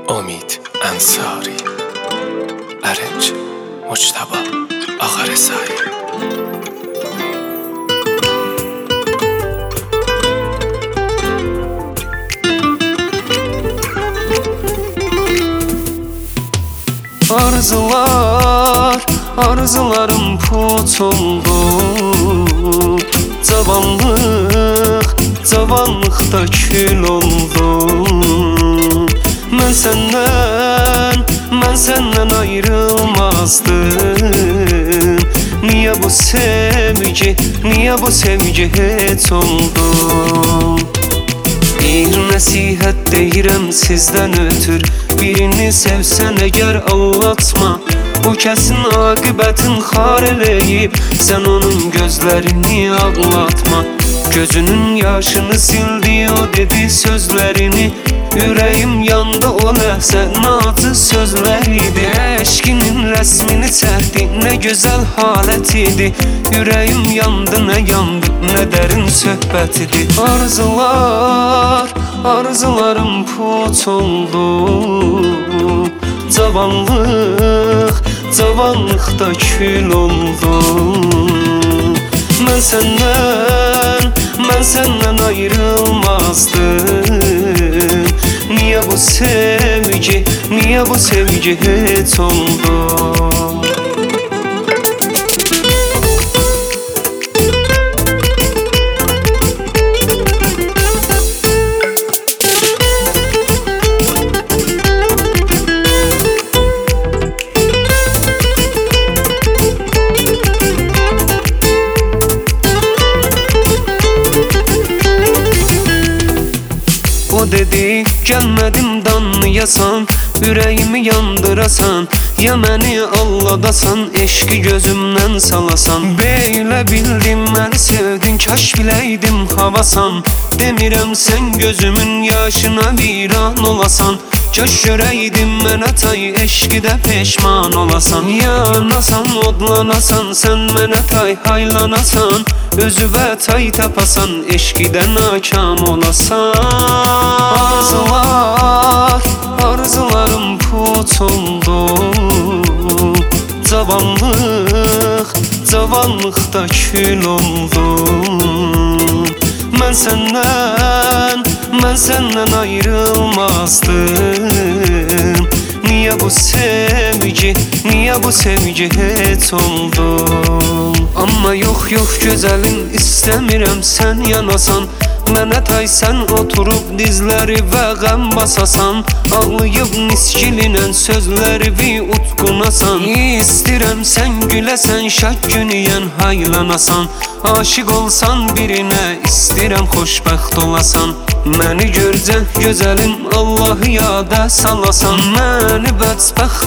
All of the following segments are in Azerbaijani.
امید انصاری، ارنج مجتبی آقا رضایی. Arzularım put oldu. Cavanlıqda kül oldum. Mən səndən ayrılmazdım. Niyə bu sevgi heç oldu? Bir nəsihət deyirəm sizdən ötür, birini sevsən əgər allatma. Bu kəsin aqibətin xar eləyib, sən onun gözlərini ağlatma. Gözünün yaşını sildi, o dedi sözlərini. Ürəyim yandı, o ləhzə nazı sözlər idi. Eşkinin rəsmini çəkdi, nə gözəl halət idi. Ürəyim yandı, nə yandı, nə dərin söhbət idi. Arzularım put oldu. Cavanlıqda kül oldum. Mən səndən ayrılmazdım. Niyə bu sevgi heç oldu? O dedi gəlmədim danlayasan, ürəyimi yandırasan. Ya məni alladasan, eşqi gözümdən salasan. Belə bildim məni sevdin, kaş biləydim havasan. Demirəm sən gözümün yaşına viran olasan. Kaş görəydim mənə tay, eşqidə peşman olasan. Yanasan, odlanasan, sən mənə tay haylanasan. Özüvə tay tapasan, eşqidə nakam olasan. Arzularım put oldu. Cavanlıqda kül oldum. Mən səndən ayrılmazdım. Niyə bu sevgi heç oldu? Amma yox gözəlim, istəmirəm sən yanasan. Mənə tay sən oturub dizləri və qəm basasan. Ağlayıb niskilinən sözləri utqunasan. İstirəm sən güləsən, şad günüyən haylanasan. Aşıq olsan birinə, istirəm xoşbəxt olasan. Məni görcə gözəlim, Allahı yada salasan. Məni bədbəxt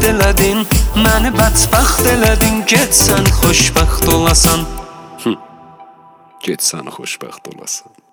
elədin, get sən xoşbəxt olasan. Get sən xoşbəxt olasan.